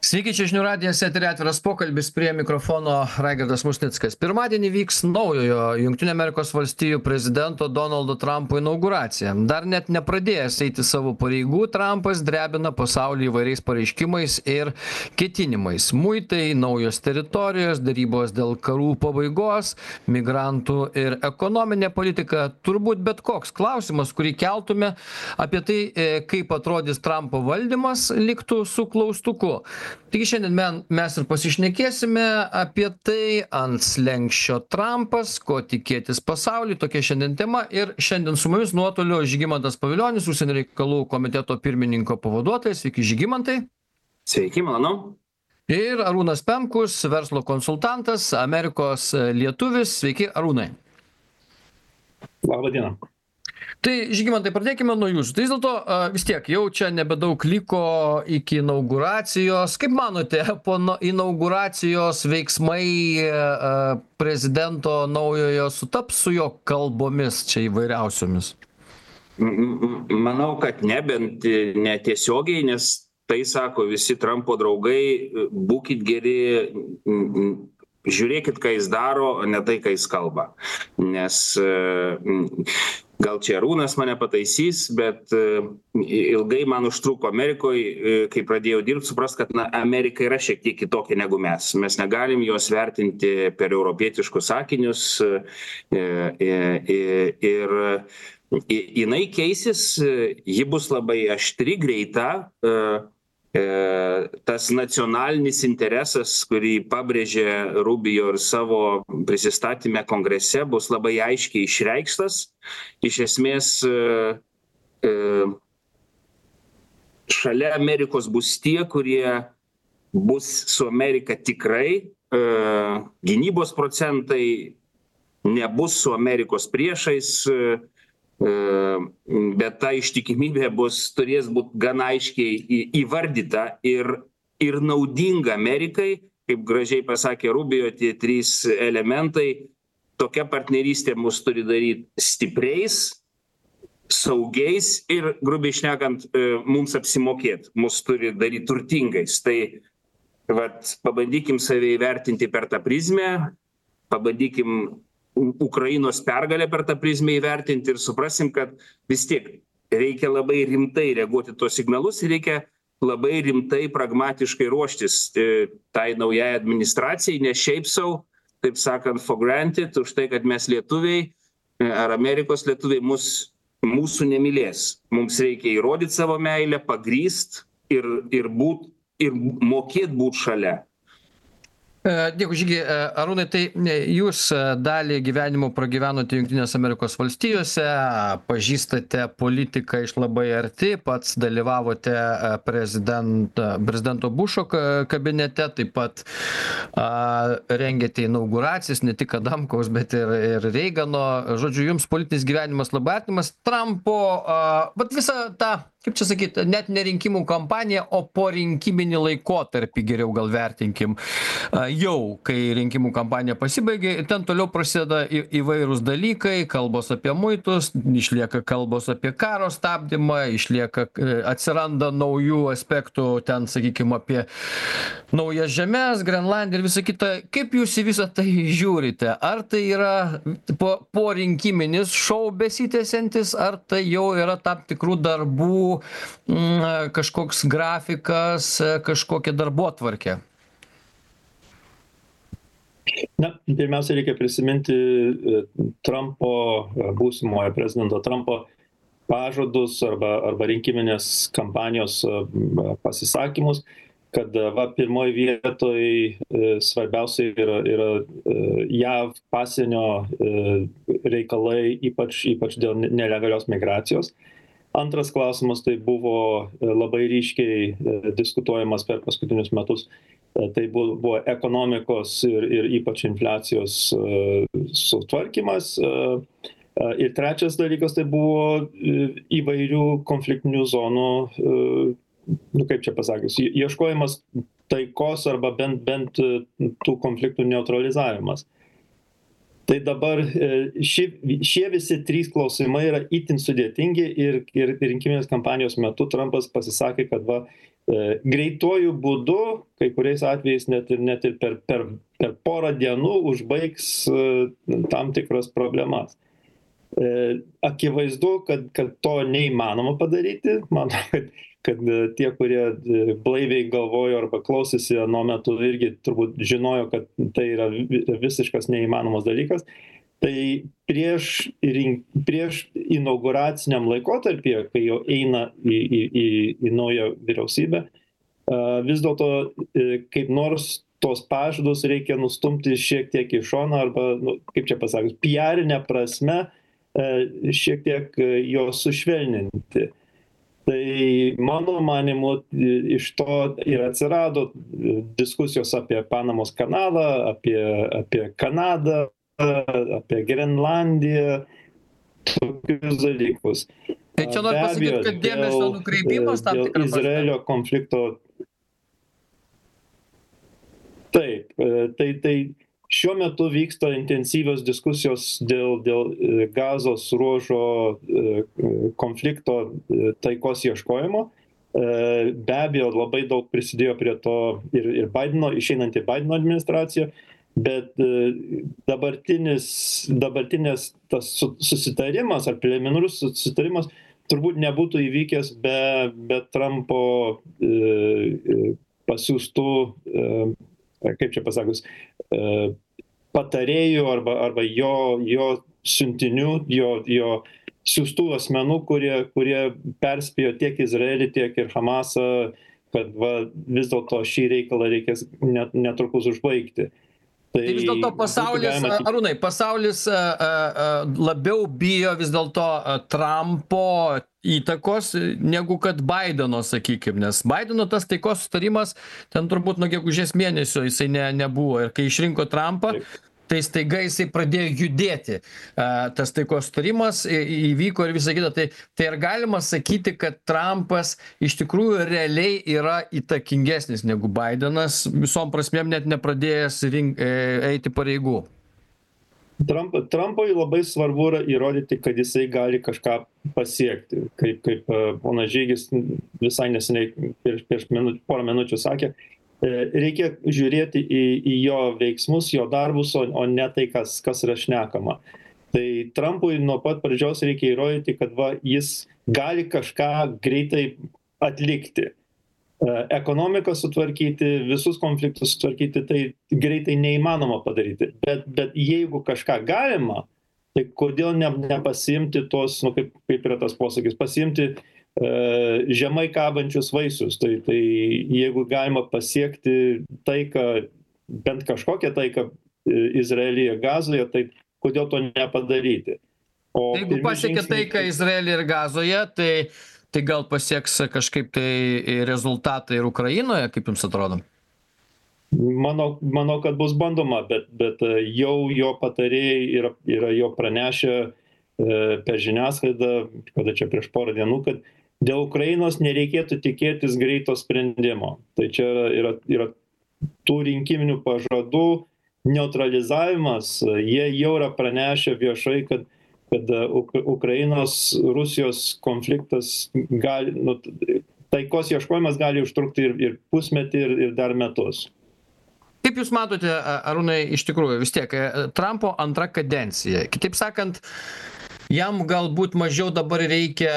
Sveiki, čia žinių radijas, eteryje atviras pokalbis, prie mikrofono Raigardas Musnickas. Pirmadienį vyks naujojo Jungtinių Amerikos valstijų prezidento Donaldo Trumpo inauguracija. Dar net nepradėjęs eiti savo pareigų, Trumpas drebina pasaulį įvairiais pareiškimais ir ketinimais. Muitai, naujos teritorijos, darybos dėl karų pabaigos, migrantų ir ekonominė politika. Turbūt bet koks klausimas, kurį keltume apie tai, kaip atrodys Trumpo valdymas, liktų su klaustuku. Taigi šiandien mes ir pasišnekėsime apie tai, ant slenksčio Trumpas, ko tikėtis pasaulyje, tokia šiandien tema. Ir šiandien su mumis nuotoliu Žygimantas Pavilionis, užsienio reikalų komiteto pirmininko pavaduotojas. Sveiki, Žygimantai. Sveiki, manau. Ir Arūnas Pemkus, verslo konsultantas, Amerikos lietuvis. Sveiki, Arūnai. Labą dieną. Tai, Žygimantai, pradėkime nuo jūsų. Tai vis dėlto vis tiek jau čia nebedaug liko iki inauguracijos. Kaip manote, po inauguracijos veiksmai prezidento naujojo sutaps su jo kalbomis čia įvairiausiomis? Manau, kad nebent netiesiogiai, nes tai sako visi Trumpo draugai, būkit geri, žiūrėkit, ką jis daro, o ne tai, ką jis kalba. Nes gal čia Arūnas mane pataisys, bet ilgai man užtruko Amerikoje, kai pradėjau dirbti, suprast, kad Amerika yra šiek tiek kitokia negu mes. Mes negalim jos vertinti per europietiškus sakinius ir jinai keisis, ji bus labai aštri, greita. Tas nacionalinis interesas, kurį pabrėžė Rubio ir savo prisistatyme kongrese, bus labai aiškiai išreikštas. Iš esmės, šalia Amerikos bus tie, kurie bus su Amerika tikrai, gynybos procentai nebus su Amerikos priešais, bet ta ištikimybė turės būti gana aiškiai įvardyta ir naudinga Amerikai, kaip gražiai pasakė Rubio, tie trys elementai. Tokia partnerystė mus turi daryti stipriais, saugiais ir, grubiai šnekant, mums apsimokėti, mus turi daryti turtingais. Tai pabandykim save įvertinti per tą prizmę, pabandykim Ukrainos pergalę per tą prizmę įvertinti ir suprasim, kad vis tiek reikia labai rimtai reaguoti tuos signalus ir reikia labai rimtai, pragmatiškai ruoštis tai naujai administracijai, ne šiaip sau, taip sakant, for granted, už tai, kad mes lietuviai ar Amerikos lietuviai mūsų nemylės. Mums reikia įrodyti savo meilę, pagrįst ir mokėt būt šalia. Dėkui, Žygi. Arūnai, tai jūs dalį gyvenimo pragyvenote Jungtinės Amerikos valstijose, pažįstate politiką iš labai arti, pats dalyvavote prezidento Bušo kabinete, taip pat rengėte inauguracijas, ne tik Adamkaus, bet ir Reigano. Žodžiu, jums politinis gyvenimas labai artimas. Trumpo, visą tą, kaip čia sakyti, net ne rinkimų kampaniją, o po rinkiminį laikotarpį geriau gal vertinkim. Jau, kai rinkimų kampanija pasibaigė, ten toliau prasideda įvairūs dalykai, kalbos apie muitus, išlieka kalbos apie karo stabdymą, atsiranda naujų aspektų, ten, sakykime, apie naujas žemės, Grenlandiją ir visą kitą. Kaip jūs į visą tai žiūrite? Ar tai yra po rinkiminis šou besitęsiantis, ar tai jau yra tam tikrų darbų, kažkoks grafikas, kažkokia darbotvarkė? Pirmiausia, reikia prisiminti būsimojo prezidento Trumpo pažadus arba rinkiminės kampanijos pasisakymus, kad pirmoji vietoje svarbiausia yra JAV pasienio reikalai, ypač dėl nelegalios migracijos. Antras klausimas tai buvo labai ryškiai diskutuojamas per paskutinius metus. Tai buvo ekonomikos ir ypač infliacijos sutvarkymas. Ir trečias dalykas tai buvo įvairių konfliktinių zonų, kaip čia pasakius, ieškojimas taikos arba bent tų konfliktų neutralizavimas. Tai dabar šie visi trys klausimai yra itin sudėtingi ir rinkiminės kampanijos metu Trumpas pasisakė, kad greituoju būdu, kai kuriais atvejais net ir per porą dienų užbaigs tam tikras problemas. Akivaizdu, kad to neįmanoma padaryti. Manau, kad tie, kurie blaiviai galvojo arba klausėsi anuo metu, irgi turbūt žinojo, kad tai yra visiškas neįmanomas dalykas. Tai prieš inauguraciniam laikotarpyje, kai jau eina į naują vyriausybę, vis dėlto kaip nors tos pažadus reikia nustumti šiek tiek į šoną arba, kaip čia pasakius, PR-inė prasme šiek tiek jos sušvelninti. Tai mano manimu iš to ir atsirado diskusijos apie Panamos kanalą, apie Kanadą, apie Grenlandiją, tokius dalykus. Tai čia noriu pasakyti, kad dėmesio nukreipimas tam tikrą prasme. Izraelio konflikto. Taip, tai šiuo metu vyksta intensyvios diskusijos dėl Gazos ruožo konflikto taikos ieškojimo. Be abejo, labai daug prisidėjo prie to ir Bideno, išeinanti Bideno administracija, bet dabartinės tas susitarimas ar preliminarus susitarimas turbūt nebūtų įvykęs be Trumpo pasiųstų, kaip čia pasakius, patarėjų arba jo siuntinių, jo siųstų asmenų, kurie perspėjo tiek Izraelį, tiek ir Hamasą, kad vis dėlto šį reikalą reikės netrukus užbaigti. Tai vis dėlto pasaulis, Arūnai, pasaulis labiau bijo vis dėlto Trumpo įtakos negu kad Bideno, sakykime, nes Bideno tas taikos sutarimas ten turbūt nuo gegužės mėnesio jisai nebuvo ir kai išrinko Trumpą, tai staiga jisai pradėjo judėti. Tas taikos sutarimas įvyko ir visą kitą. Tai ar galima sakyti, kad Trumpas iš tikrųjų realiai yra įtakingesnis negu Bidenas, visom prasmėm net nepradėjęs eiti pareigų? Trumpui labai svarbu yra įrodyti, kad jisai gali kažką pasiekti. Kaip ponas Žygis visai neseniai prieš porą minučių sakė, reikia žiūrėti į jo veiksmus, jo darbus, o ne tai, kas yra šnekama. Tai Trumpui nuo pat pradžios reikia įrodyti, kad jis gali kažką greitai atlikti. Ekonomiką sutvarkyti, visus konfliktus sutvarkyti, tai greitai neįmanoma padaryti. Bet jeigu kažką galima, tai kodėl nepasiimti tos, kaip yra tas posakis, pasiimti žemai kabančius vaisius. Tai jeigu galima pasiekti taiką, bent kažkokią taiką Izraelyje, Gazoje, tai kodėl to nepadaryti? Jeigu pasiekia taiką Izraelyje ir Gazoje, tai gal pasieks kažkaip tai rezultatą ir Ukrainoje, kaip jums atrodo? Manau, kad bus bandoma, bet jau jo patarėjai yra jo pranešę per žiniasklaidą, kada čia prieš porą dienų, kad dėl Ukrainos nereikėtų tikėtis greito sprendimo. Tai čia yra tų rinkiminių pažadų neutralizavimas. Jie jau yra pranešę viešai, kad Ukrainos Rusijos konfliktas gali, taikos ieškojimas gali užtrukti ir pusmetį, ir dar metus. Kaip jūs matote, Arūnai, iš tikrųjų vis tiek Trumpo antra kadencija? Kitaip sakant, jam galbūt mažiau dabar reikia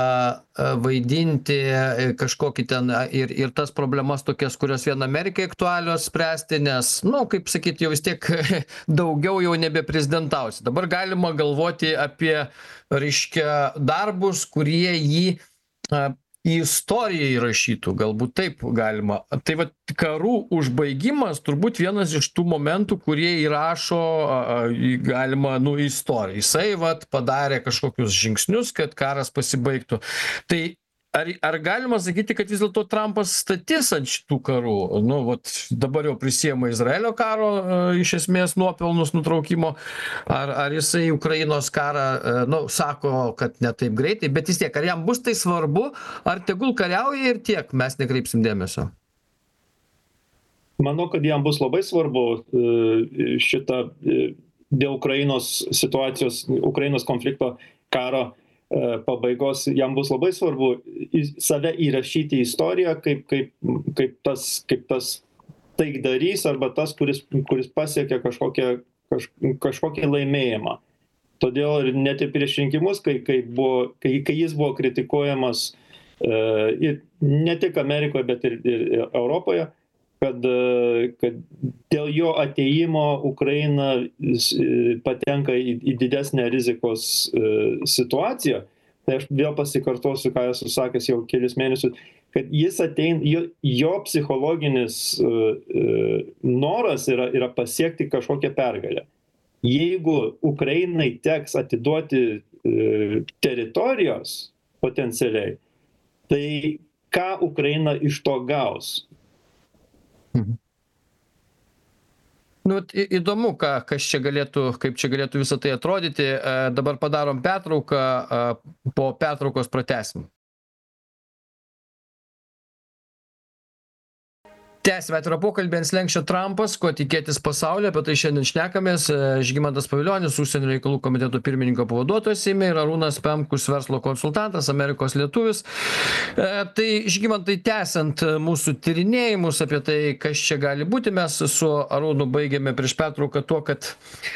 vaidinti kažkokį ten ir tas problemas tokias, kurios vien Amerikai aktualios spręsti, nes, kaip sakyti, jau vis tiek daugiau jau nebeprezidentausi. Dabar galima galvoti apie, reiškia, darbus, kurie jį į istoriją įrašytų, galbūt taip galima. Tai karų užbaigimas turbūt vienas iš tų momentų, kurie įrašo galima į istoriją. Jisai padarė kažkokius žingsnius, kad karas pasibaigtų. Tai ar galima sakyti, kad vis dėlto Trumpas statys ant šitų karų? Dabar jau prisiema Izraelio karo iš esmės nuopelnus nutraukimo. Ar jisai Ukrainos karą, sako, kad ne taip greitai, bet vis tiek, ar jam bus tai svarbu, ar tegul kariauja ir tiek, mes nekreipsim dėmesio? Manau, kad jam bus labai svarbu šitą dėl Ukrainos situacijos, Ukrainos konflikto karo pabaigos jam bus labai svarbu save įrašyti į istoriją kaip tas taikdarys arba tas, kuris pasiekia kažkokį laimėjimą. Todėl ir net ir prieš rinkimus, kai jis buvo kritikuojamas ir ne tik Amerikoje, bet ir Europoje, kad dėl jo atėjimo Ukraina patenka į didesnę rizikos situaciją. Tai aš vėl pasikartosiu, ką esu sakęs jau kelius mėnesius, kad jis ateina, jo psichologinis noras yra pasiekti kažkokią pergalę. Jeigu Ukrainai teks atiduoti teritorijos potencialiai, tai ką Ukraina iš to gaus? Nu, įdomu, kaip čia galėtų visą tai atrodyti. Dabar padarom pertrauką, po pertraukos pratęsim. Tęsime atvirą pokalbį ant slenksčio Trampas, ko tikėtis pasaulyje, apie tai šiandien šnekamės. Žygimantas Pavilionis, užsienio reikalų komiteto pirmininko pavaduotojas Seime, ir Arūnas Pemkus, verslo konsultantas, Amerikos lietuvis. Tai Žygimantai, tęsiant mūsų tyrinėjimus apie tai, kas čia gali būti, mes su Arūnu baigėme prieš pertrauką tuo, kad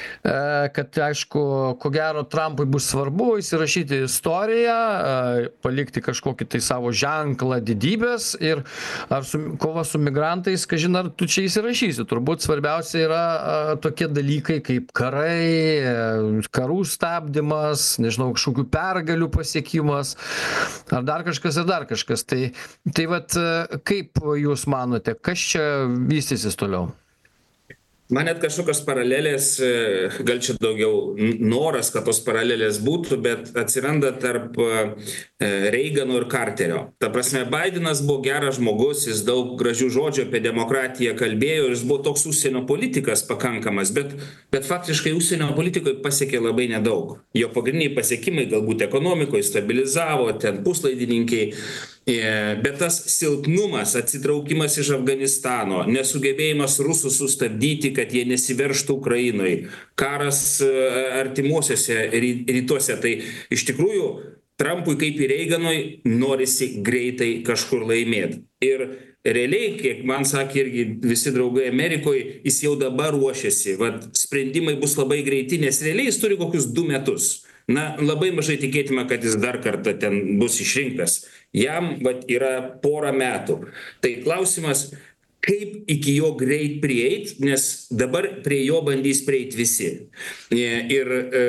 aišku, ko gero Trampui bus svarbu įsirašyti istoriją, palikti kažkokį tai savo ženklą didybės ir ar kova su migrantais, kažin ar tu čia įsirašysi. Turbūt svarbiausia yra tokie dalykai kaip karai, karų stabdymas, nežinau, kažkokių pergalių pasiekimas, ar dar kažkas. Tai vat, kaip jūs manote, kas čia vystysis toliau? Man net kažkokios paralelės, gal čia daugiau noras, kad tos paralelės būtų, bet atsiranda tarp Reigano ir Carterio. Ta prasme, Bidenas buvo geras žmogus, jis daug gražių žodžių apie demokratiją kalbėjo, jis buvo toks užsienio politikas pakankamas, bet faktiškai užsienio politikoje pasiekė labai nedaug. Jo pagrindiniai pasiekimai galbūt ekonomikoje stabilizavo, ten puslaidininkiai, bet tas silpnumas, atsitraukimas iš Afganistano, nesugebėjimas rusų sustabdyti, kad jie nesiveržtų Ukrainai, karas artimuosiuose rytuose, tai iš tikrųjų Trampui kaip ir Reiganui norisi greitai kažkur laimėti. Ir realiai, kiek man sakė irgi visi draugai Amerikoje, jis jau dabar ruošiasi, sprendimai bus labai greiti, nes realiai jis turi kokius 2 metus. Na, labai mažai tikėtina, kad jis dar kartą ten bus išrinktas. Jam yra 1 metų. Tai klausimas, kaip iki jo greit prieit, nes dabar prie jo bandys prieit visi. Ir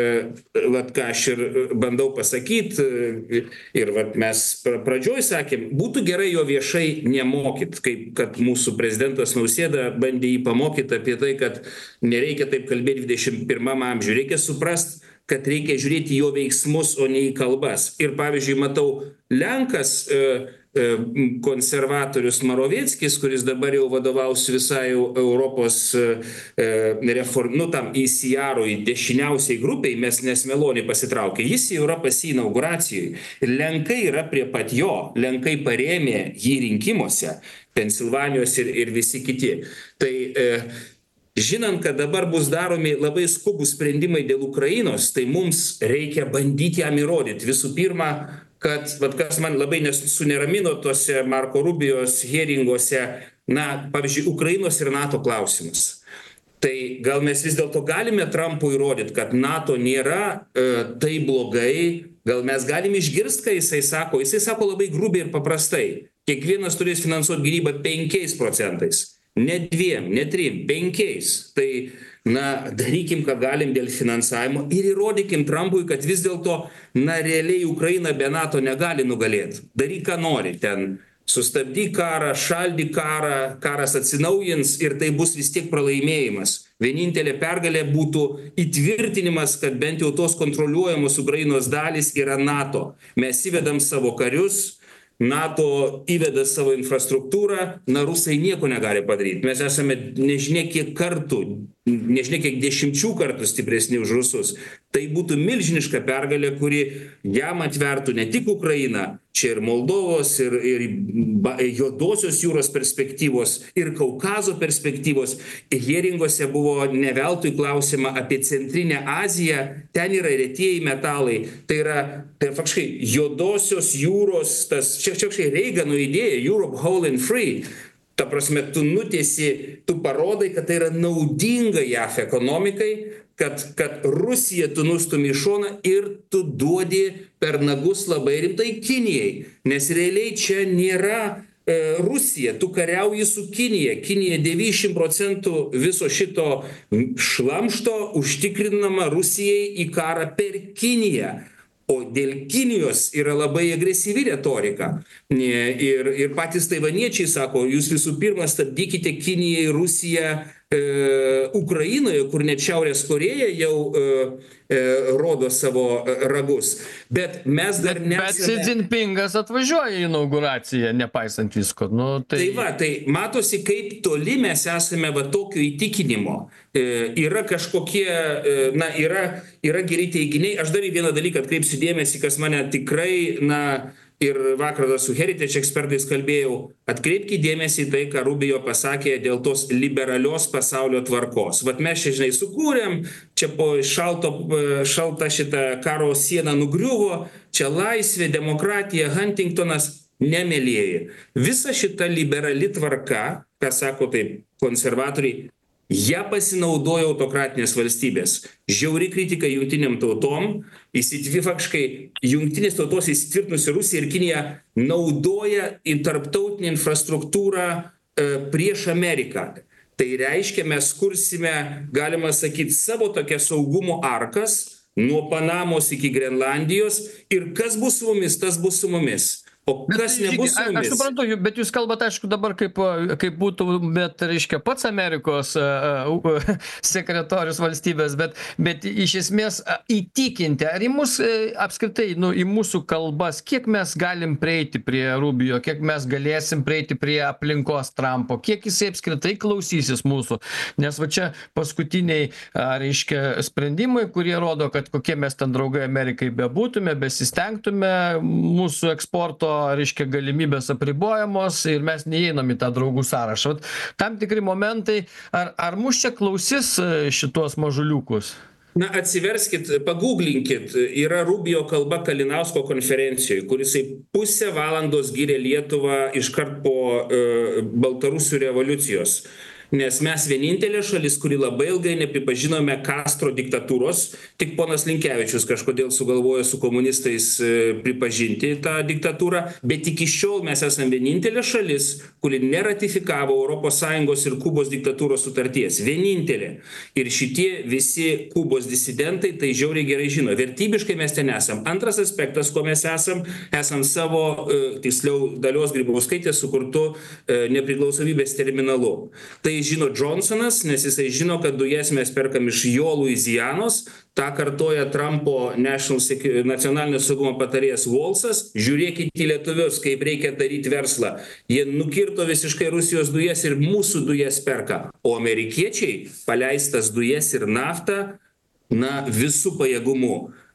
ką aš ir bandau pasakyti, ir mes pradžioj sakėm, būtų gerai jo viešai nemokyt, kaip kad mūsų prezidentas Nausėda bandė jį pamokyti apie tai, kad nereikia taip kalbėti 21 amžiuje, reikia suprast, kad reikia žiūrėti jo veiksmus, o ne į kalbas. Ir pavyzdžiui, matau, Lenkas konservatorius Moravieckis, kuris dabar jau vadovaus visai Europos tam ECR-ui, dešiniausiai grupiai, mes nesmeloniai pasitraukė. Jis jau yra pas jį inauguracijai. Lenkai yra prie pat jo. Lenkai parėmė jį rinkimuose, Pensilvanijos ir visi kiti. Tai žinant, kad dabar bus daromi labai skubūs sprendimai dėl Ukrainos, tai mums reikia bandyti jam įrodyti. Visų pirma, kad, kas man labai suneramino tose Marko Rubijos hearinguose, pavyzdžiui, Ukrainos ir NATO klausimus. Tai gal mes vis dėlto galime Trampui įrodyti, kad NATO nėra tai blogai, gal mes galime išgirsti, ką jisai sako. Jisai sako labai grubiai ir paprastai. Kiekvienas turės finansuoti gynybą 5%. Ne 2, ne 3, 5. Tai, darykim, ką galim dėl finansavimo ir įrodykim Trampui, kad vis dėlto, realiai Ukraina be NATO negali nugalėti. Daryk, ką nori ten. Sustabdyk karą, šaldyk karą, karas atsinaujins ir tai bus vis tiek pralaimėjimas. Vienintelė pergalė būtų įtvirtinimas, kad bent jau tos kontroliuojamos Ukrainos dalys yra NATO. Mes įvedam savo karius, NATO įveda savo infrastruktūrą, rusai nieko negali padaryti. Mes esame nežinia kiek 10 kartų stipresni už rusus. Tai būtų milžiniška pergalė, kuri jam atvertų ne tik Ukrainą, čia ir Moldovos, ir Juodosios jūros perspektyvos, ir Kaukazo perspektyvos. Heringuose buvo ne veltui klausima apie Centrinę Aziją, ten yra retieji metalai. Tai faktiškai Juodosios jūros, tas čia Reigano idėja, Europe whole and free. Ta prasme, tu parodai, kad tai yra naudinga JAF ekonomikai, kad Rusija tu nustumi į šoną ir tu duodi per nagus labai rimtai Kinijai. Nes realiai čia nėra Rusija, tu kariauji su Kinija. Kinija 90% viso šito šlamšto užtikrinama Rusijai į karą per Kiniją. O dėl Kinijos yra labai agresyvi retorika. Ir patys taivaniečiai sako, jūs visų pirma stabdykite Kiniją ir Rusiją Ukrainoje, kur net Šiaurės Korėja jau rodo savo ragus. Bet mes dar nesame... Bet Xi Jinpingas atvažiuoja į inauguraciją, nepaisant visko. Tai matosi, kaip toli mes esame tokio įtikinimo. Yra kažkokie, yra geri teiginiai. Aš dar į vieną dalyką atkreipsiu dėmesį, kas mane tikrai, ir vakar su Heritage ekspertais kalbėjau, atkreipkite dėmesį į tai, ką Rubio pasakė dėl tos liberalios pasaulio tvarkos. Mes čia, sukūrėm, čia po šaltą šitą karo sieną nugriuvo, čia laisvė, demokratija, Huntingtonas, nemėlėjai. Visa šita liberali tvarka, ką sako taip konservatoriai, ja pasinaudojo autokratinės valstybės. Žiauri kritika jungtiniam tautom, faktiškai jungtinės tautos įsitvirtinusi Rusija ir Kinija naudoja į tarptautinę infrastruktūrą prieš Ameriką. Tai reiškia, mes kursime, galima sakyti, savo tokią saugumo arkas nuo Panamos iki Grenlandijos ir kas bus su mumis, tas bus su mumis. O kas nebus su mumis? Aš suprantu, bet jūs kalbate, aišku, dabar kaip būtų, bet reiškia pats Amerikos sekretorius valstybės, bet iš esmės įtikinti, ar į mus apskritai, į mūsų kalbas, kiek mes galim prieiti prie Rubio, kiek mes galėsim prieiti prie aplinkos Trumpo, kiek jisai apskritai klausysis mūsų, nes čia paskutiniai, reiškia, sprendimai, kurie rodo, kad kokie mes ten draugai Amerikai bebūtume, besistengtume, mūsų eksporto reiškia galimybės apribojamos ir mes neįeinam į tą draugų sąrašą. Tam tikri momentai, ar mus čia klausys šitos mažuliukus? Atsiverskit, pagūglinkit, yra Rubio kalba Kalinausko konferencijoje, kurisai pusę valandos gyrė Lietuvą iškart po Baltarusių revoliucijos. Nes mes vienintelė šalis, kuri labai ilgai nepripažinome Castro diktatūros, tik ponas Linkevičius kažkodėl sugalvojo su komunistais pripažinti tą diktatūrą, bet iki šiol mes esame vienintelė šalis, kuri neratifikavo ES ir Kubos diktatūros sutarties. Vienintelė. Ir šitie visi Kubos disidentai tai žiauriai gerai žino. Vertybiškai mes ten esam. Antras aspektas, ko mes esam savo, tiksliau, Dalios Grybauskaitės sukurtu nepriklausomybės terminalu. Tai žino Johnsonas, nes jisai žino, kad dujas mes perkam iš jo Luizianos, tą kartoja Trumpo nacionalinio saugumo patarėjas Volsas, žiūrėkite į lietuvius, kaip reikia daryti verslą. Jie nukirto visiškai Rusijos dujas ir mūsų dujas perka, o amerikiečiai paleistas dujas ir naftą, visų pajėgumų.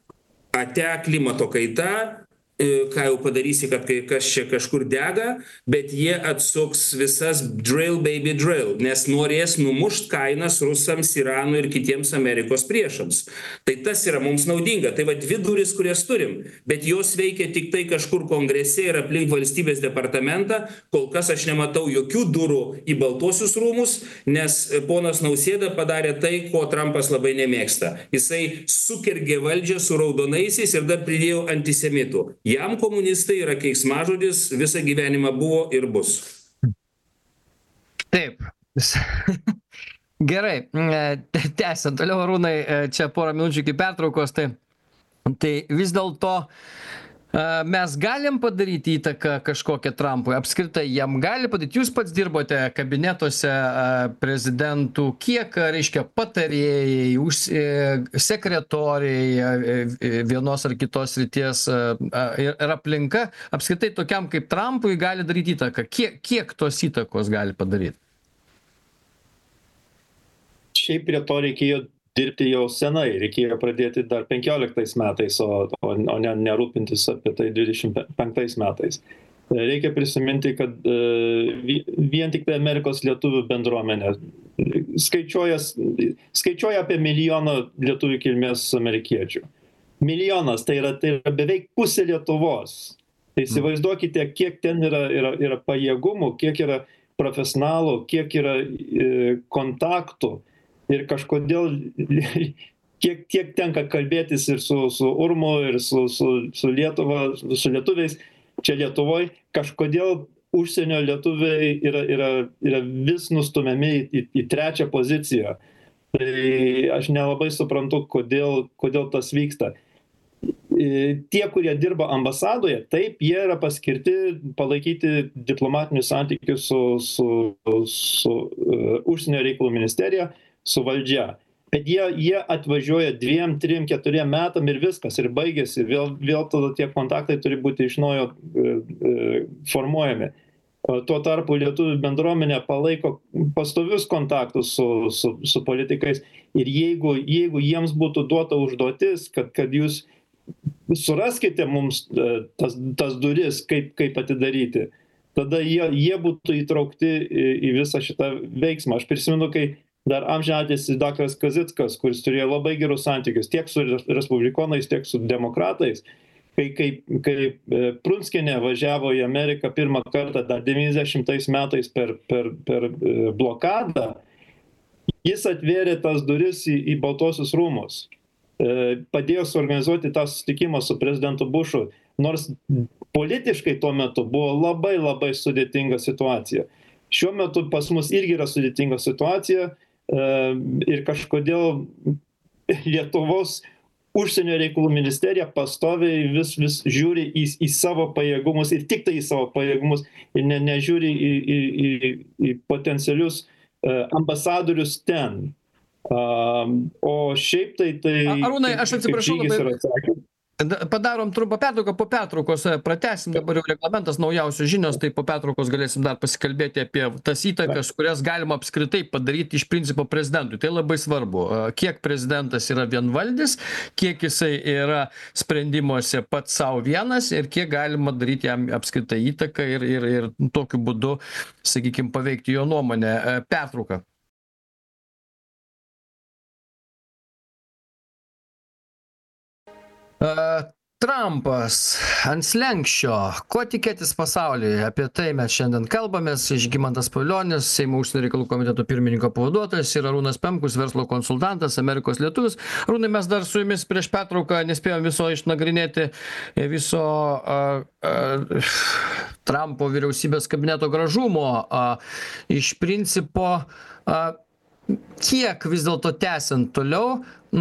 Ate klimato kaita, ką jau padarysi, kad kai kas čia kažkur dega, bet jie atsuks visas drill baby drill, nes norės numušt kainas Rusams, Iranui ir kitiems Amerikos priešams. Tai tas yra mums naudinga. Tai dvi durys, kurias turim, bet jos veikia tik tai kažkur kongrese ir aplink valstybės departamentą. Kol kas aš nematau jokių durų į Baltuosius rūmus, nes ponas Nausėda padarė tai, ko Trumpas labai nemėgsta. Jisai sukergė valdžią su raudonaisiais ir dar pridėjo antisemitų. Jam komunistai yra keiksmažodis, visą gyvenimą buvo ir bus. Taip. Gerai. Tęsiant toliau, Arūnai, čia porą minučių iki pertraukos. Tai vis dėlto mes galim padaryti įtaką kažkokią Trumpui. Apskritai, jam gali padaryti. Jūs pats dirbote kabinetuose prezidentų. Kiek, reiškia, patarėjai, sekretoriai vienos ar kitos srities ir aplinka apskritai tokiam kaip Trumpui gali daryti įtaką? Kiek tos įtakos gali padaryti? Šiaip prie to reikėjo dirbti jau senai, reikėjo pradėti dar 15 metais, o ne nerūpintis apie tai 25 metais. Reikia prisiminti, kad vien tik tai Amerikos lietuvių bendruomenė skaičiuoja apie milijoną lietuvių kilmės amerikiečių. Milijonas, tai yra beveik pusė Lietuvos. Tai įsivaizduokite, kiek ten yra pajėgumų, kiek yra profesionalų, kiek yra kontaktų. Ir kažkodėl kiek tenka kalbėtis ir su Urmu, ir su Lietuva, su lietuviais čia Lietuvoje, kažkodėl užsienio lietuviai yra vis nustumiami į trečią poziciją. Tai aš nelabai suprantu, kodėl tas vyksta. Tie, kurie dirba ambasadoje, taip, jie yra paskirti palaikyti diplomatinius santykius su užsienio reikalų ministerija, su valdžia. Bet jie atvažiuoja 2, 3, 4 metam ir viskas, ir baigėsi. Vėl tada tie kontaktai turi būti iš naujo formuojami. Tuo tarpu lietuvių bendruomenė palaiko pastovius kontaktus su politikais. Ir jeigu jiems būtų duota užduotis, kad jūs suraskite mums tas duris, kaip atidaryti, tada jie būtų įtraukti į visą šitą veiksmą. Aš prisimenu, kai dar amžinatilsį daktaras Kazickas, kuris turėjo labai gerus santykius tiek su respublikonais, tiek su demokratais, kai Prunskienė važiavo į Ameriką pirmą kartą dar 90 metais per blokadą, jis atvėrė tas duris į Baltuosius rūmus. Padėjo suorganizuoti tą susitikimą su prezidentu Bušu, nors politiškai tuo metu buvo labai labai sudėtinga situacija. Šiuo metu pas mus irgi yra sudėtinga situacija ir kažkodėl Lietuvos užsienio reikalų ministerija pastoviai vis žiūri į savo pajėgumus ir tik tai į savo pajėgumus ir nežiūri į potencialius ambasadorius ten. O šiaip tai... Arūnai, aš atsiprašau, padarom trumpą pertrauką, po pertraukos pratęsim, dabar jau reglamentas, naujausios žinios, tai po pertraukos galėsim dar pasikalbėti apie tas įtakas, kurias galima apskritai padaryti iš principo prezidentui. Tai labai svarbu, kiek prezidentas yra vienvaldis, kiek jisai yra sprendimuose pats savo vienas ir kiek galima daryti jam apskritai įtaką ir tokiu būdu, sakykime, paveikti jo nuomonę. Pertrauka. Trampas ant slenksčio. Ko tikėtis pasaulyje? Apie tai mes šiandien kalbamės. Žygimantas Pavilionis, Seimo užsienio reikalų komiteto pirmininko pavaduotojas, ir Arūnas Pemkus, verslo konsultantas, Amerikos lietuvis. Arūnai, mes dar su jumis prieš pertrauką nespėjom viso išnagrinėti, viso Trumpo vyriausybės kabineto gražumo. Iš principo, kiek vis dėlto tęsiant toliau,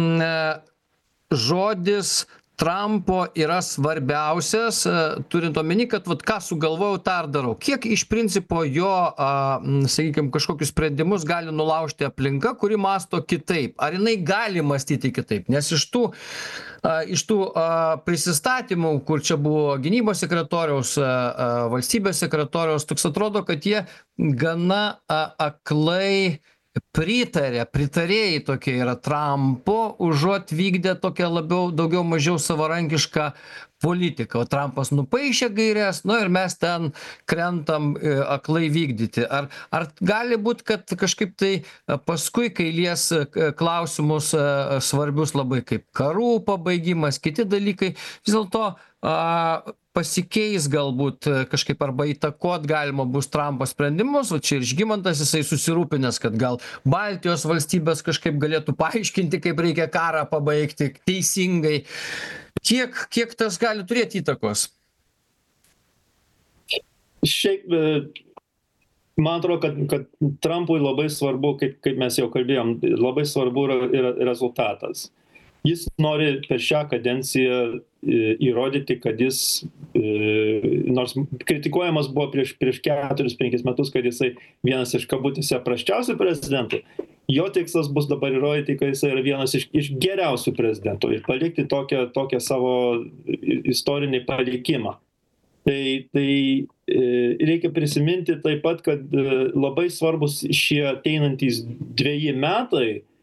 žodis Trumpo yra svarbiausias, turint omeny, kad ką sugalvojau, tą ir darau. Kiek iš principo jo, sakykime, kažkokius sprendimus gali nulaužti aplinka, kuri mąsto kitaip? Ar jinai gali mąstyti kitaip? Nes iš tų prisistatymų, kur čia buvo gynybos sekretoriaus, valstybės sekretoriaus, toks atrodo, kad jie gana aklai pritarėjai tokie yra Trumpo, užuot vykdę tokią daugiau mažiau savarankišką politiką. O Trumpas nupaišė gaires, ir mes ten krentam aklai vykdyti. Ar gali būti, kad kažkaip tai paskui, kai lies klausimus svarbius labai kaip karų pabaigimas, kiti dalykai, vis dėlto pasikeis galbūt kažkaip arba įtakot galima bus Trumpo sprendimus, o čia ir Žygimantas jisai susirūpinęs, kad gal Baltijos valstybės kažkaip galėtų paaiškinti, kaip reikia karą pabaigti teisingai. Kiek tas gali turėti įtakos? Šiaip, man atrodo, kad Trumpui labai svarbu, kaip mes jau kalbėjom, labai svarbu yra rezultatas. Jis nori per šią kadenciją įrodyti, kad jis, nors kritikuojamas buvo prieš 4-5 metus, kad jisai vienas iš kabutėse prasčiausių prezidentų, jo tikslas bus dabar įrodyti, kad jisai yra vienas iš geriausių prezidentų ir palikti tokią savo istorinį palikimą. Tai reikia prisiminti taip pat, kad labai svarbus šie ateinantys 2 metai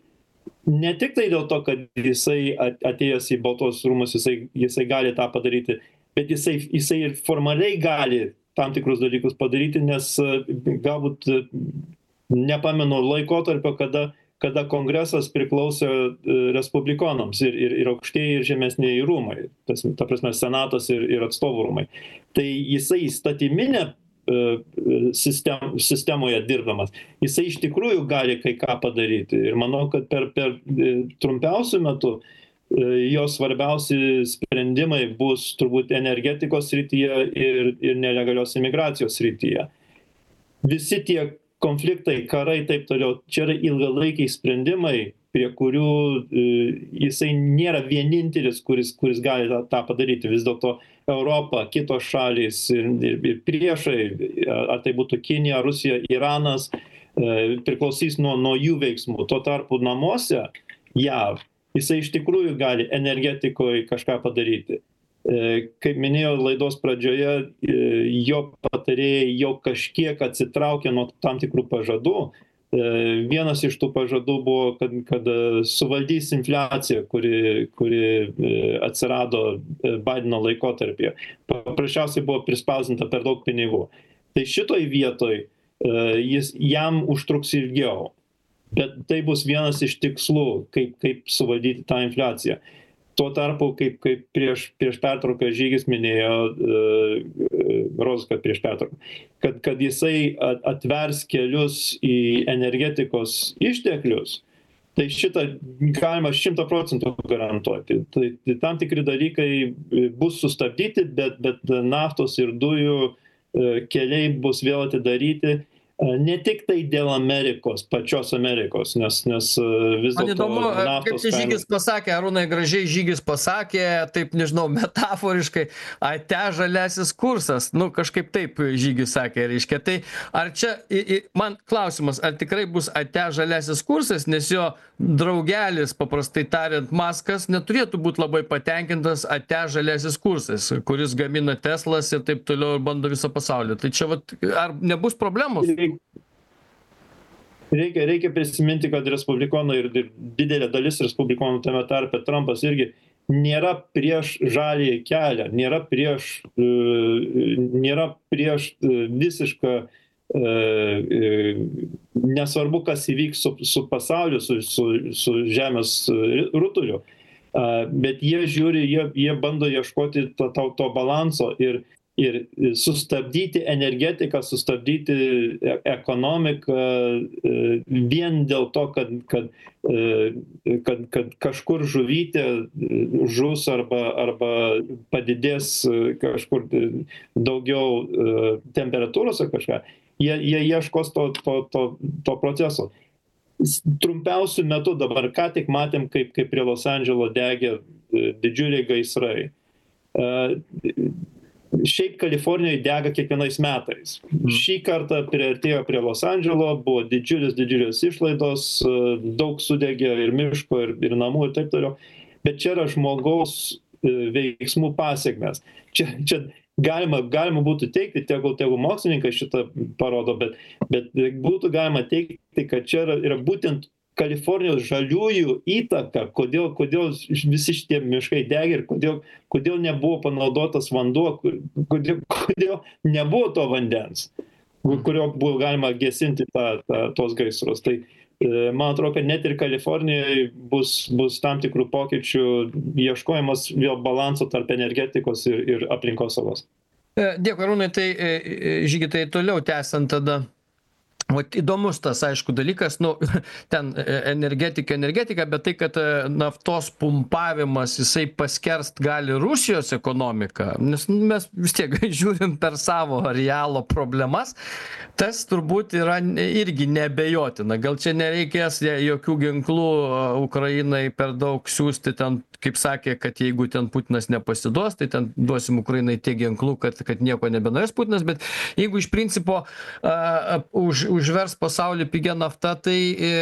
ne tik tai dėl to, kad jisai atėjęs į Baltuosius rūmus, jisai gali tą padaryti, bet jisai ir formaliai gali tam tikrus dalykus padaryti, nes galbūt nepamenu laikotarpio, kada kongresas priklausė respublikonams ir aukštieji ir žemesnieji rūmai, ta prasme senatas ir atstovų rūmai. Tai jisai įstatyminė sistemoje dirbdamas, jisai iš tikrųjų gali kai ką padaryti. Ir manau, kad per trumpiausių metų jo svarbiausi sprendimai bus turbūt energetikos srityje ir nelegalios imigracijos srityje. Visi tie konfliktai, karai, taip toliau, čia yra ilgalaikiai sprendimai, prie kurių jisai nėra vienintelis, kuris gali tą padaryti. Vis dėlto Europa, kitos šalys ir priešai, ar tai būtų Kinija, Rusija, Iranas, priklausys nuo jų veiksmų. Tuo tarpu namuose JAV, jisai iš tikrųjų gali energetikoje kažką padaryti. Kaip minėjau laidos pradžioje, jo patarėjai jau kažkiek atsitraukė nuo tam tikrų pažadų. Vienas iš tų pažadų buvo, kad suvaldys infliaciją, kuri atsirado Baideno laikotarpyje. Paprasčiausiai buvo prispausinta per daug pinigų. Tai šitoj vietoj jam užtruks ilgiau. Bet tai bus vienas iš tikslų, kaip suvaldyti tą infliaciją. Tuo tarpu, kaip prieš pertrauką Žygis minėjo, Rozga prieš pertrauką, kad jisai atvers kelius į energetikos išteklius, tai šitą galima 100% garantuoti. Tai tam tikri dalykai bus sustabdyti, bet naftos ir dujų keliai bus vėl atidaryti. Ne tik tai dėl Amerikos, pačios Amerikos, nes vis Man dėlto įdomu, kaip naftos Žygis pasakė, Arūnai, gražiai Žygis pasakė, taip, nežinau, metaforiškai, ate žaliasis kursas, kažkaip taip Žygis sakė, reiškia. Tai ar čia, man klausimas, ar tikrai bus ate žaliasis kursas, nes jo draugelis, paprastai tariant, Maskas, neturėtų būti labai patenkintas ate žaliasis kursas, kuris gamina Teslas ir taip toliau ir bando visą pasaulį. Tai čia, ar nebus problemos? Reikia prisiminti, kad respublikonai ir didelė dalis respublikonų, tame tarpe Trumpas irgi, nėra prieš žalį kelią, nėra prieš visišką, nesvarbu, kas įvyks su pasauliu, su Žemės rutuliu, bet jie žiūri, jie bando ieškoti to balanso ir sustabdyti energetiką, sustabdyti ekonomiką vien dėl to, kad kažkur žuvytė žus arba padidės kažkur daugiau temperatūros ar kažką. Jie ieškos to proceso. Trumpiausiu metu dabar, ką tik matėm, kaip prie Los Andželo degė didžiuliai gaisrai. Šiaip Kalifornijoje dega kiekvienais metais. Šį kartą priartėjo prie Los Andželo, buvo didžiulės išlaidos, daug sudegė ir miško, ir namų, ir taip toliau. Bet čia yra žmogaus veiksmų pasiekmes. Čia galima būtų teikti, tegul mokslininkai šitą parodo, bet būtų galima teikti, kad čia yra būtent Kalifornijos žaliųjų įtaka, kodėl visi šitie miškai degė ir kodėl nebuvo panaudotas vanduo, kodėl nebuvo to vandens, kurio buvo galima gesinti tos gaisrus. Tai man atrodo, kad net ir Kalifornijoje bus tam tikrų pokyčių ieškojimas vėl balanso tarp energetikos ir aplinkosaugos. Dėkui, Arūnai, tai Žygi, tai toliau tęsiant tada. Vat įdomus tas, aišku, dalykas, ten energetika, bet tai, kad naftos pumpavimas, jisai paskerst gali Rusijos ekonomiką, nes mes vis tiek žiūrim per savo realo problemas, tas turbūt yra irgi neabejotina. Gal čia nereikės jokių ginklų Ukrainai per daug siūsti ten, kaip sakė, kad jeigu ten Putinas nepasiduos, tai ten duosim Ukrainai tiek ginklų, kad nieko nebenorės Putinas, bet jeigu iš principo už užvers pasaulį pigia nafta, tai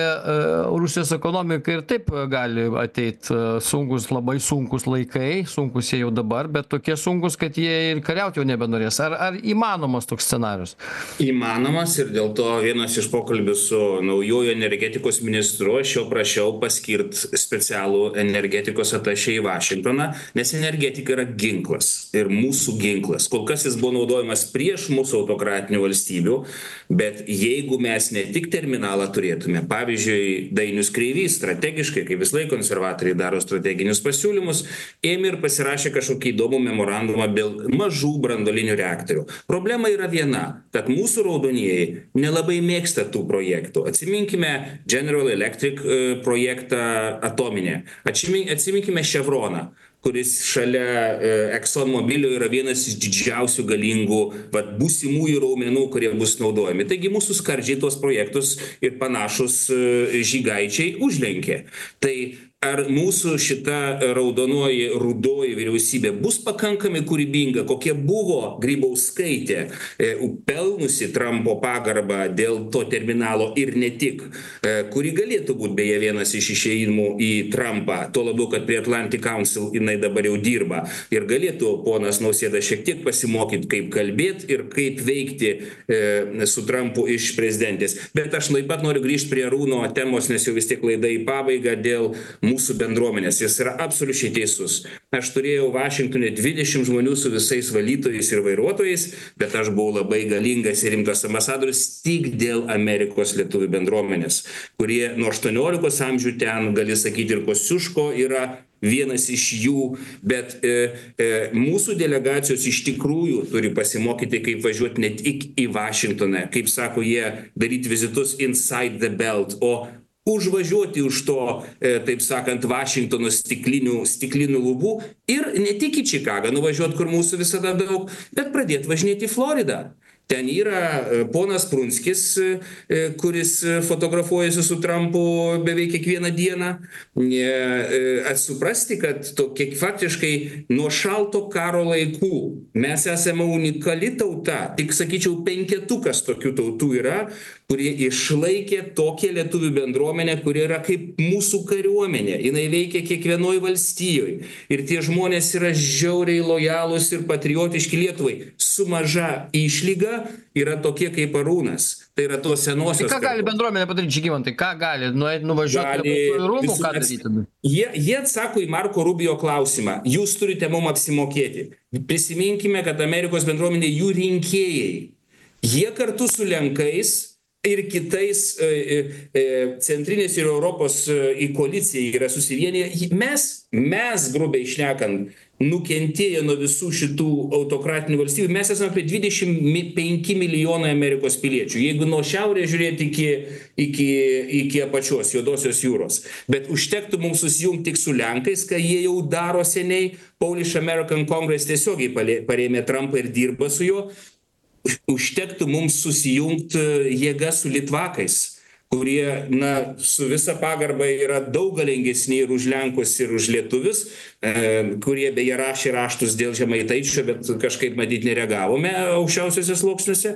Rusijos ekonomika ir taip gali ateit labai sunkus laikai, sunkus jie jau dabar, bet tokie sunkus, kad jie ir kariauti jau nebenorės. Ar įmanomas toks scenarius? Įmanomas ir dėl to vienas iš pokalbių su naujoju energetikos ministru aš jo prašiau paskirt specialų energetikos atašė į Vašingtoną, nes energetika yra ginklas ir mūsų ginklas. Kol kas jis buvo naudojamas prieš mūsų autokratinių valstybių, bet jeigu mes ne tik terminalą turėtume, pavyzdžiui, Dainius Kreivys strategiškai, kaip vis laik konservatoriai daro strateginius pasiūlymus, ėmė ir pasirašė kažkokį įdomų memorandumą dėl mažų branduolinių reaktorių. Problema yra viena, kad mūsų raudonieji nelabai mėgsta tų projektų. Atsiminkime General Electric projektą atominę. Atsiminkime Chevroną, kuris šalia ExxonMobilio yra vienas iš didžiausių galingų būsimųjų raumenų, kurie bus naudojami. Taigi mūsų skardžiai tuos projektus ir panašus žygaičiai užlenkė. Tai ar mūsų šita raudonoji, rudoji vyriausybė bus pakankamai kūrybinga, kokia buvo Grybauskaitė, pelnusi Trumpo pagarbą dėl to terminalo ir ne tik, kuri galėtų būti beje vienas iš išėjimų į Trumpą, tuo labiau, kad prie Atlantic Council jinai dabar jau dirba ir galėtų ponas Nausėda šiek tiek pasimokyti, kaip kalbėti ir kaip veikti su Trumpu iš prezidentės. Bet aš taip pat noriu grįžti prie Arūno temos, nes jau vis tiek laida į pabaigą dėl mūsų bendruomenės. Jis yra absoliučiai teisus. Aš turėjau Vašingtone 20 žmonių su visais valytojais ir vairuotojais, bet aš buvau labai galingas ir rimtas ambasadorius tik dėl Amerikos lietuvių bendruomenės, kurie nuo 18 amžių ten, gali sakyti, ir Kosciuško yra vienas iš jų, bet mūsų delegacijos iš tikrųjų turi pasimokyti, kaip važiuoti ne tik į Vašingtoną, kaip sako jie, daryti vizitus inside the belt, o užvažiuoti už to, taip sakant, Vašingtono stiklinių lubų ir ne tik į Čikagą nuvažiuoti, kur mūsų visada daug, bet pradėti važinėti į Floridą. Ten yra ponas Prunskis, kuris fotografuojasi su Trumpu beveik kiekvieną dieną. Suprasti, kad faktiškai nuo šalto karo laikų mes esame unikali tauta, tik sakyčiau 5 tokių tautų yra, kurie išlaikė tokią lietuvių bendruomenę, kuri yra kaip mūsų kariuomenė. Jinai veikia kiekvienoj valstijoj. Ir tie žmonės yra žiauriai lojalūs ir patriotiški Lietuvai. Su maža išlyga yra tokie kaip Arūnas. Tai yra tos senosios. Tai ką gali bendruomenė padaryti, Žygimantai? Ką gali? Nuvažiuoti prie rūmų, ką daryti? Jie atsako į Marko Rubio klausimą. Jūs turite mums apsimokėti. Prisiminkime, kad Amerikos bendruomenė jų rinkėjai. Jie kartu su Lenkais ir kitais centrinės ir Europos į koaliciją yra susivienyje. Mes grubiai šnekant, nukentėję nuo visų šitų autokratinių valstybių, mes esame apie 25 milijonai Amerikos piliečių. Jeigu nuo šiaurės žiūrėti iki apačios Juodosios jūros. Bet užtektų mums susijungti tik su Lenkais, ką jie jau daro seniai. Polish American Congress tiesiogiai parėmė Trumpą ir dirba su juo. Užtektų mums susijungti jėga su litvakais, kurie, su visa pagarba yra daug galingesni ir už Lenkus, ir už lietuvius, kurie beje rašė raštus dėl Žemaitaičio, bet kažkaip matyt nereagavome aukščiausiuose sluoksniuose.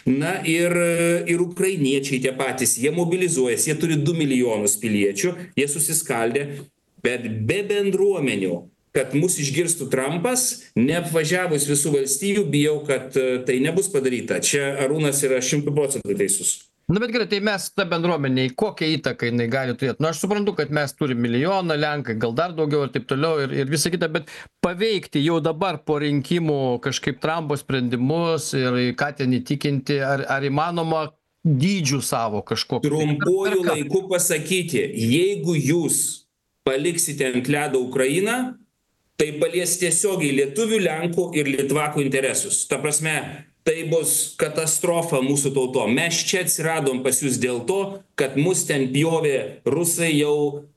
Ir ukrainiečiai tie patys, jie mobilizuojasi, jie turi 2 milijonus piliečių, jie susiskaldė, bet be bendruomenių, kad mus išgirstų Trumpas, neapvažiavus visų valstybių, bijau, kad tai nebus padaryta. Čia Arūnas yra 100% teisus. Bet gerai, tai mes ta bendruomenė, kokią įtaką jinai gali turėti? Aš suprantu, kad mes turime milijoną, Lenkai gal dar daugiau ir taip toliau ir visa kita, bet paveikti jau dabar po rinkimų kažkaip Trumpo sprendimus ir ką ten įtikinti, ar įmanoma dydžių savo kažkokiu? Trumpuoju laiku pasakyti, jeigu jūs paliksite ant ledo Ukrainą, tai palies tiesiogiai lietuvių, lenkų ir litvakų interesus. Ta prasme, tai bus katastrofa mūsų tauto. Mes čia atsiradom pas jūs dėl to, kad mus ten pjovė rusai jau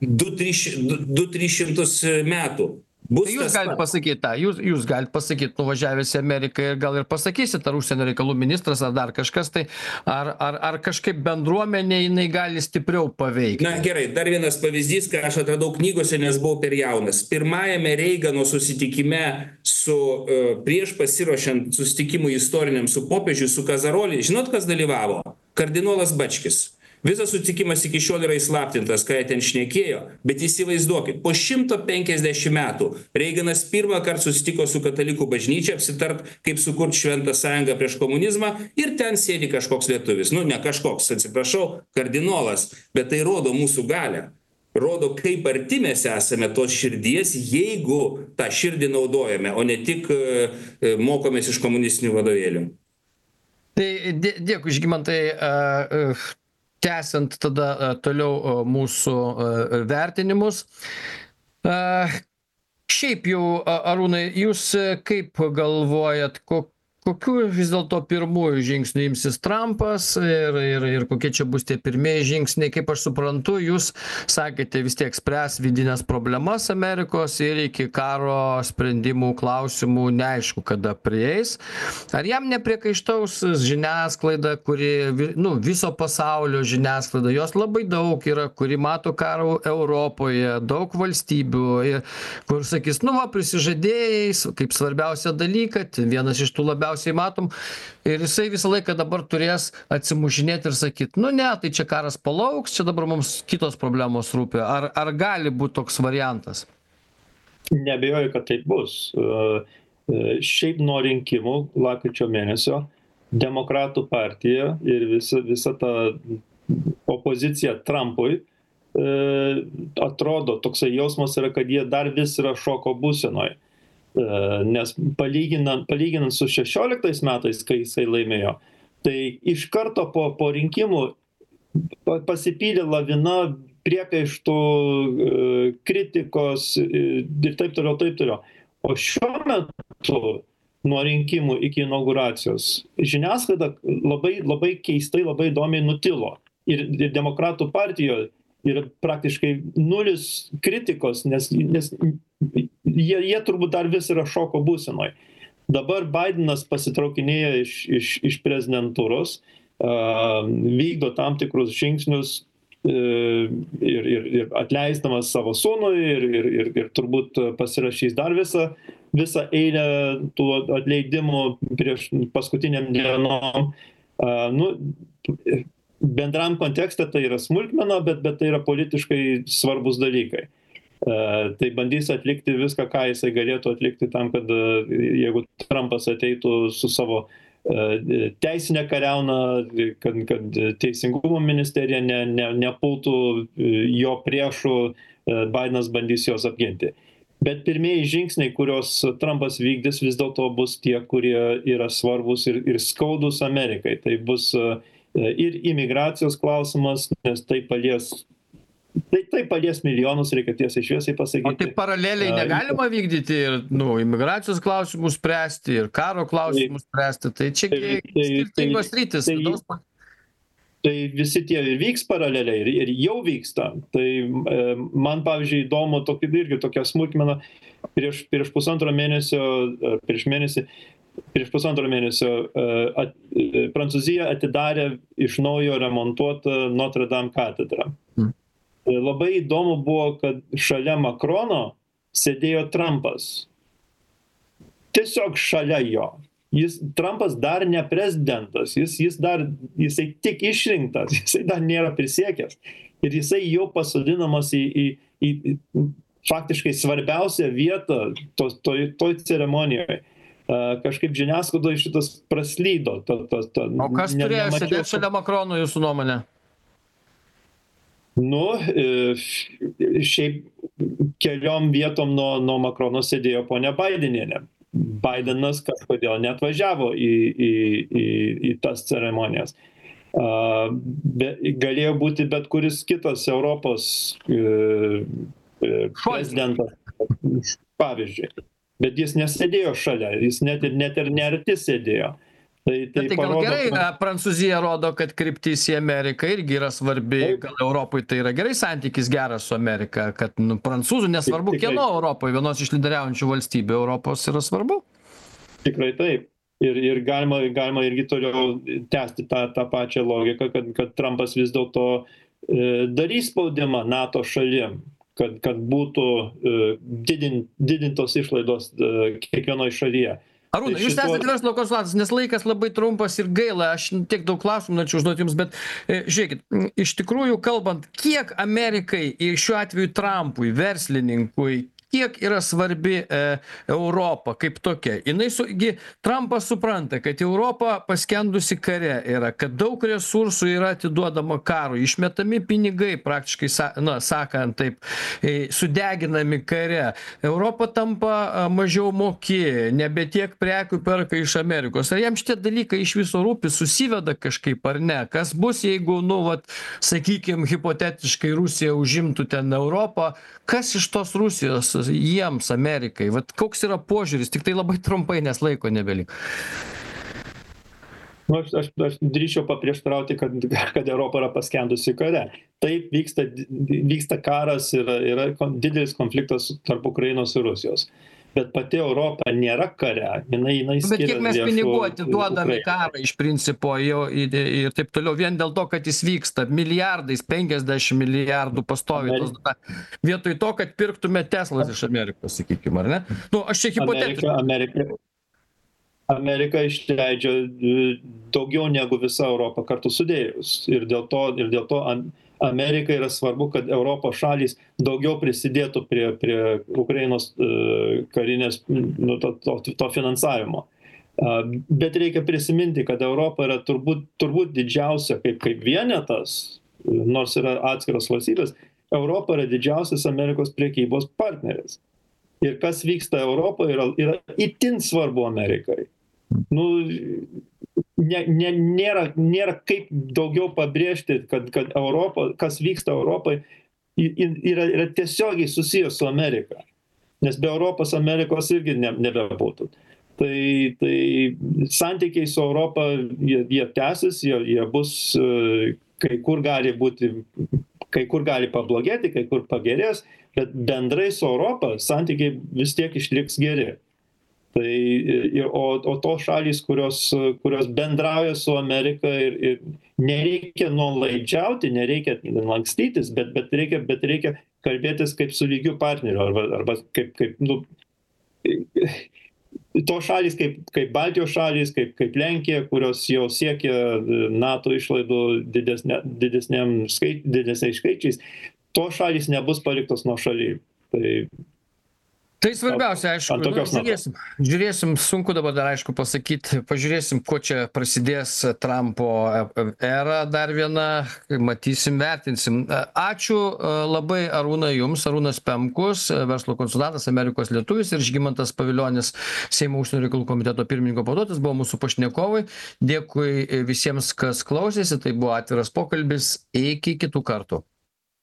200-300 metų. Tai jūs galite pasakyti tą, jūs galite pasakyti, nuvažiavęs į Ameriką ir gal ir pasakysit, ar užsienio reikalų ministras, ar dar kažkas, tai ar kažkaip bendruomenė jinai gali stipriau paveikti? Na gerai, dar vienas pavyzdys, ką aš atradau knygose, nes buvau per jaunas. Pirmajame Reigano susitikime prieš pasiruošiant susitikimui istoriniam su popiežiu, su Kazaroli, žinot, kas dalyvavo? kardinolas Bačkis. Visas sutikimas iki šiol yra įslaptintas, ką jie ten šnekėjo, bet įsivaizduokit, po 150 metų Reiganas pirmą kartą susitiko su katalikų bažnyčia apsitart, kaip sukurti šventą sąjungą prieš komunizmą ir ten sėdi kažkoks lietuvis. Nu, ne kažkoks, atsiprašau, kardinolas, bet tai rodo mūsų galią. Rodo, kaip arti mes esame tos širdies, jeigu tą širdį naudojame, o ne tik mokomės iš komunistinių vadovėlių. Tai dėkui, Žygimantai. Tęsiant tada toliau mūsų vertinimus. Šiaip jau, Arūnai, jūs kaip galvojat, kokių vis dėlto pirmųjų žingsnių imsis Trumpas ir kokie čia bus tie pirmieji žingsniai? Kaip aš suprantu, jūs sakėte vis tiek spręs vidinės problemas Amerikos ir iki karo sprendimų klausimų neaišku, kada prieis. Ar jam nepriekaištaus žiniasklaida, kuri, viso pasaulio žiniasklaida, jos labai daug yra, kuri mato karą Europoje, daug valstybių, kur sakys, prisižadėjais, kaip svarbiausia dalyką, vienas iš tų labiausiai matom, ir jisai visą laiką dabar turės atsimušinėti ir sakyti, tai čia karas palauks, čia dabar mums kitos problemos rūpi. Ar gali būti toks variantas? Neabejoju, kad taip bus. Šiaip nuo rinkimų lapkričio mėnesio Demokratų partija ir visa ta opozicija Trumpui atrodo, toksai jausmas yra, kad jie dar vis yra šoko būsenoje. Nes palyginant su 16 metais, kai jisai laimėjo, tai iš karto po rinkimų pasipylė lavina priekaištų, kritikos ir taip toliau. O šiuo metu nuo rinkimų iki inauguracijos žiniasklaida labai keistai, labai įdomiai nutilo. Ir Demokratų partijoje yra praktiškai nulis kritikos, nes jie turbūt dar vis yra šoko būsenoje. Dabar Bidenas pasitraukinėja iš prezidentūros, vykdo tam tikrus žingsnius ir atleisdamas savo sūnų ir turbūt pasirašys dar visą eilę tų atleidimų prieš paskutiniam dienom. Bendram kontekste tai yra smulkmena, bet tai yra politiškai svarbus dalykai. Tai bandys atlikti viską, ką jisai galėtų atlikti tam, kad jeigu Trumpas ateitų su savo teisinę kariauną, kad teisingumo ministerija nepultų jo priešų, Bidenas bandys juos apginti. Bet pirmieji žingsniai, kuriuos Trumpas vykdys, vis dėlto bus tie, kurie yra svarbus ir skaudus Amerikai. Tai bus ir imigracijos klausimas, nes tai palies milijonus, reikia tiesiai šviesiai pasakyti. O tai paraleliai negalima vykdyti ir imigracijos klausimus spręsti, ir karo klausimus spręsti. Tai čia skirtingos rytis. Tai visi tie vyks paraleliai ir jau vyksta. Tai man, pavyzdžiui, įdomu irgi tokia smulkmena. Prieš pusantro mėnesio Prancūzija atidarė iš naujo remontuotą Notre Dame katedrą. Labai įdomu buvo, kad šalia Makrono sėdėjo Trumpas. Tiesiog šalia jo. Trumpas dar ne prezidentas, jisai tik išrinktas, jisai dar nėra prisiekęs. Ir jisai jau pasodinamas į faktiškai svarbiausią vietą toj ceremonijoje. Kažkaip žiniasklaidoje šitas praslydo. O kas turėjo sėdėti šalia Makrono, jūsų nuomonė? Šiaip keliom vietom nuo Makrono sėdėjo ponia Baidenienė. Baidenas kažkodėl neatvažiavo į tas ceremonijas. Galėjo būti bet kuris kitas Europos prezidentas, pavyzdžiui. Bet jis nesėdėjo šalia, jis net ir nearti sėdėjo. Tai gal gerai, Prancūzija rodo, kad kryptis į Ameriką irgi yra svarbi, gal Europai tai yra gerai santykis geras su Amerika, kad prancūzų nesvarbu kieno Europoje, vienos iš lyderiaujančių valstybių Europos yra svarbu? Tikrai taip. Ir galima irgi toliau tęsti tą pačią logiką, kad Trumpas vis dėlto darys spaudimą NATO šalim, kad būtų didintos išlaidos kiekvienoje šalyje. Arūnai, jūs šituo- esate verslo konsultantas, nes laikas labai trumpas ir gaila, aš tiek daug klausimų norėčiau užduoti jums, bet žiūrėkit, iš tikrųjų kalbant, kiek Amerikai ir šiuo atveju Trumpui, verslininkui, kiek yra svarbi Europa kaip tokia. Trumpas supranta, kad Europa paskendusi kare yra, kad daug resursų yra atiduodama karui, išmetami pinigai praktiškai, sakant taip, sudeginami kare. Europa tampa mažiau moki, nebe tiek prekių perka iš Amerikos. Ar jam šitie dalykai iš viso rūpi, susiveda kažkaip ar ne? Kas bus, jeigu, sakykime, hipotetiškai Rusija užimtų ten Europą, kas iš tos Rusijos jiems, Amerikai? Vat koks yra požiūris? Tik tai labai trumpai, nes laiko nebeliko. Aš drįsčiau paprieštarauti, kad Europa yra paskendusi kare. Taip vyksta karas, yra didelis konfliktas tarp Ukrainos ir Rusijos. Bet pati Europa nėra kare. Jinai Bet kiek mes lėšų pinigų atiduodame Ukrainai. karą iš principo jau ir taip toliau, vien dėl to, kad jis vyksta milijardais, 50 milijardų pastoviai. Vietoj to, kad pirktume Teslas iš Amerikos, sakykime, ar ne? Aš čia hipotetiškai. Amerika išleidžia daugiau negu visa Europa kartu sudėjus. Ir dėl to Amerikai yra svarbu, kad Europos šalys daugiau prisidėtų prie Ukrainos karinės to finansavimo. Bet reikia prisiminti, kad Europa yra turbūt didžiausia kaip vienetas, nors yra atskiros valstybės, Europa yra didžiausias Amerikos prekybos partneris. Ir kas vyksta Europoje yra itin svarbu Amerikai. Nėra kaip daugiau pabrėžti, kad Europa, kas vyksta Europai, yra tiesiogiai susijęs su Amerika. Nes be Europos Amerikos irgi nebebūtų. Tai santykiai su Europa, jie tęsis, jie bus, kai kur gali pablogėti, kai kur pagerės, bet bendrai su Europa santykiai vis tiek išliks geri. O tos šalys, kurios bendrauja su Amerika ir nereikia nuolaidžiauti, nereikia lankstytis, bet reikia kalbėtis kaip su lygiu partneriu arba kaip tos šalys kaip Baltijos šalys, kaip Lenkija, kurios jau siekia NATO išlaidų didesniais skaičiais, tos šalys nebus paliktos nuošaly. Tai svarbiausia, aišku, žiūrėsim, sunku dabar dar aišku pasakyti, pažiūrėsim, kuo čia prasidės Trumpo era dar viena, matysim, vertinsim. Ačiū labai Arūnai jums, Arūnas Pemkus, verslo konsultantas, Amerikos lietuvis ir Žygimantas Pavilionis, Seimo užsienio reikalų komiteto pirmininko pavaduotojas, buvo mūsų pašnekovai. Dėkui visiems, kas klausėsi, tai buvo atviras pokalbis, iki kitų kartų.